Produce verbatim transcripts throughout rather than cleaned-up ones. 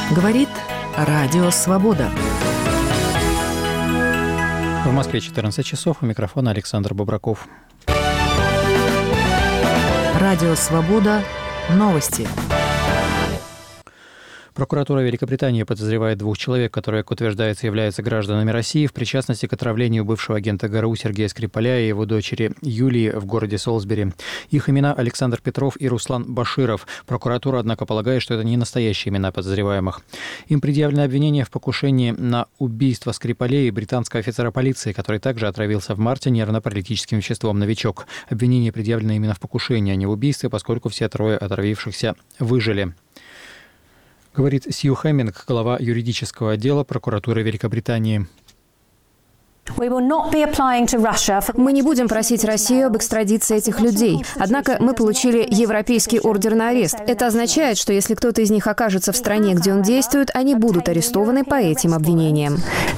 Говорит Радио Свобода. В Москве четырнадцать часов. У микрофона Александр Бобраков. Радио Свобода. Новости. Прокуратура Великобритании подозревает двух человек, которые, как утверждается, являются гражданами России, в причастности к отравлению бывшего агента ГРУ Сергея Скрипаля и его дочери Юлии в городе Солсбери. Их имена Александр Петров и Руслан Баширов. Прокуратура, однако, полагает, что это не настоящие имена подозреваемых. Им предъявлено обвинение в покушении на убийство Скрипаля и британского офицера полиции, который также отравился в марте нервно-паралитическим веществом «Новичок». Обвинение предъявлено именно в покушении, а не в убийстве, поскольку все трое отравившихся выжили. Говорит Сью Хэмминг, глава юридического отдела прокуратуры Великобритании. Мы не будем просить Россию об экстрадиции этих людей. Однако мы получили европейский ордер на арест. Это означает, что если кто-то из них окажется в стране, где он действует, они будут арестованы по этим обвинениям.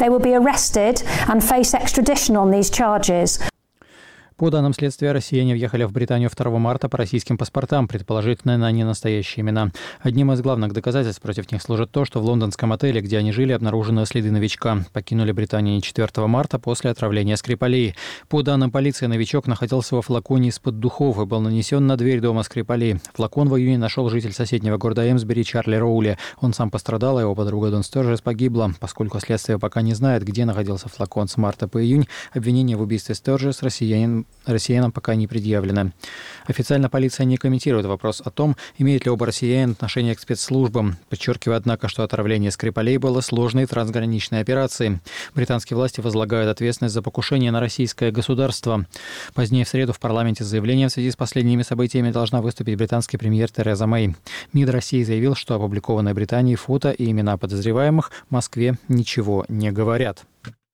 По данным следствия, россияне въехали в Британию второго марта по российским паспортам, предположительно на ненастоящие имена. Одним из главных доказательств против них служит то, что в лондонском отеле, где они жили, обнаружены следы новичка. Покинули Британию четвёртого марта после отравления Скрипалей. По данным полиции, новичок находился во флаконе из-под духов и был нанесен на дверь дома Скрипалей. Флакон в июне нашел житель соседнего города Эмсбери Чарли Роули. Он сам пострадал, а его подруга Дон Сторжес погибла. Поскольку следствие пока не знает, где находился флакон с марта по июнь, обвинение в убийстве Сторжес россиянин россиянам пока не предъявлено. Официально полиция не комментирует вопрос о том, имеют ли оба россиян отношение к спецслужбам, подчеркивая, однако, что отравление Скрипалей было сложной трансграничной операцией. Британские власти возлагают ответственность за покушение на российское государство. Позднее в среду в парламенте с заявлением в связи с последними событиями должна выступить британский премьер Тереза Мэй. МИД России заявил, что опубликованные Британией фото и имена подозреваемых Москве ничего не говорят.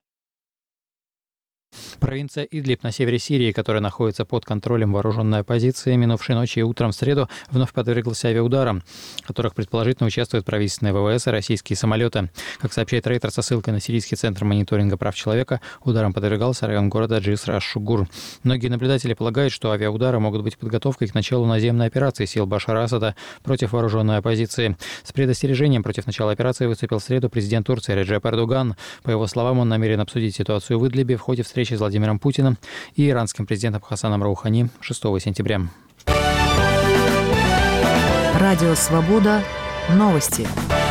Провинция Идлиб на севере Сирии, которая находится под контролем вооруженной оппозиции, минувшей ночью и утром в среду вновь подверглась авиаударам, в которых предположительно участвуют правительственные ВВС и российские самолеты. Как сообщает Рейтер со ссылкой на Сирийский центр мониторинга прав человека, ударом подвергался район города Джиср-аш-Шугур. Многие наблюдатели полагают, что авиаудары могут быть подготовкой к началу наземной операции сил Башара Асада против вооруженной оппозиции. С предостережением против начала операции выступил в среду президент Турции Реджеп Эрдоган. По его словам, он намерен обсудить ситуацию в Идлибе в ходе встречи с Владимиром Путиным и иранским президентом Хасаном Роухани шестого сентября. Радио Свобода. Новости.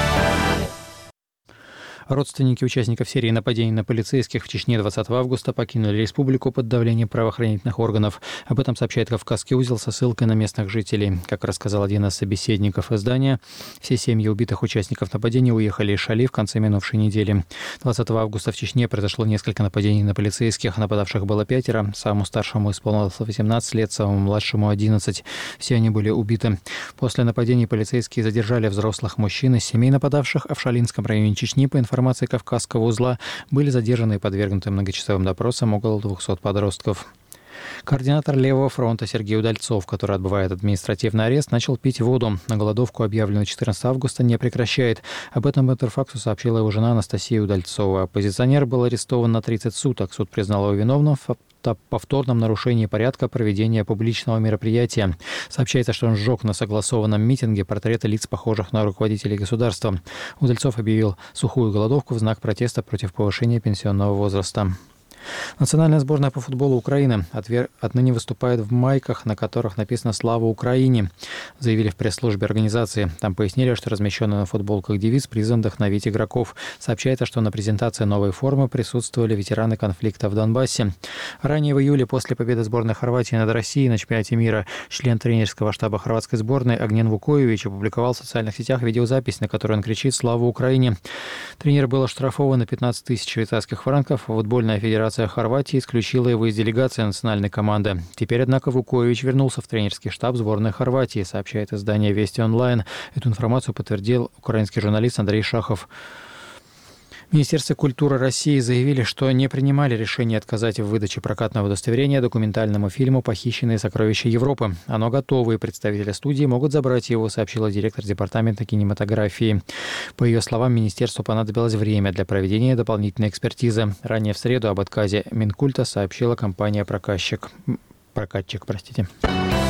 Родственники участников серии нападений на полицейских в Чечне двадцатого августа покинули республику под давлением правоохранительных органов. Об этом сообщает Кавказский узел со ссылкой на местных жителей. Как рассказал один из собеседников издания, все семьи убитых участников нападений уехали из Шали в конце минувшей недели. двадцатого августа в Чечне произошло несколько нападений на полицейских. Нападавших было пятеро. Самому старшему исполнилось восемнадцать лет, самому младшему одиннадцать. Все они были убиты. После нападений полицейские задержали взрослых мужчин из семей нападавших, а в Шалинском районе Чечни, по информации информации Кавказского узла, были задержаны и подвергнуты многочасовым допросам около двухсот подростков. Координатор Левого фронта Сергей Удальцов, который отбывает административный арест, начал пить воду. На голодовку, объявленную четырнадцатого августа, не прекращает. Об этом Интерфаксу сообщила его жена Анастасия Удальцова. Оппозиционер был арестован на тридцать суток. Суд признал его виновным в повторном нарушении порядка проведения публичного мероприятия. Сообщается, что он сжег на согласованном митинге портреты лиц, похожих на руководителей государства. Удальцов объявил сухую голодовку в знак протеста против повышения пенсионного возраста. Национальная сборная по футболу Украины отныне выступает в майках, на которых написано «Слава Украине», заявили в пресс-службе организации. Там пояснили, что размещенный на футболках девиз призван вдохновить игроков. Сообщается, что на презентации новой формы присутствовали ветераны конфликта в Донбассе. Ранее в июле, после победы сборной Хорватии над Россией на чемпионате мира, член тренерского штаба хорватской сборной Огнен Вукоевич опубликовал в социальных сетях видеозапись, на которой он кричит «Слава Украине». Тренер был оштрафован на пятнадцать тысяч швейцарских франков. Футбольная федерация Хорватии исключила его из делегации национальной команды. Теперь, однако, Вукоевич вернулся в тренерский штаб сборной Хорватии, сообщает издание «Вести онлайн». Эту информацию подтвердил украинский журналист Андрей Шахов. В Министерстве культуры России заявили, что не принимали решение отказать в выдаче прокатного удостоверения документальному фильму «Похищенные сокровища Европы». Оно готово, и представители студии могут забрать его, сообщила директор департамента кинематографии. По ее словам, министерству понадобилось время для проведения дополнительной экспертизы. Ранее в среду об отказе Минкульта сообщила компания «Прокатчик». Прокатчик, простите.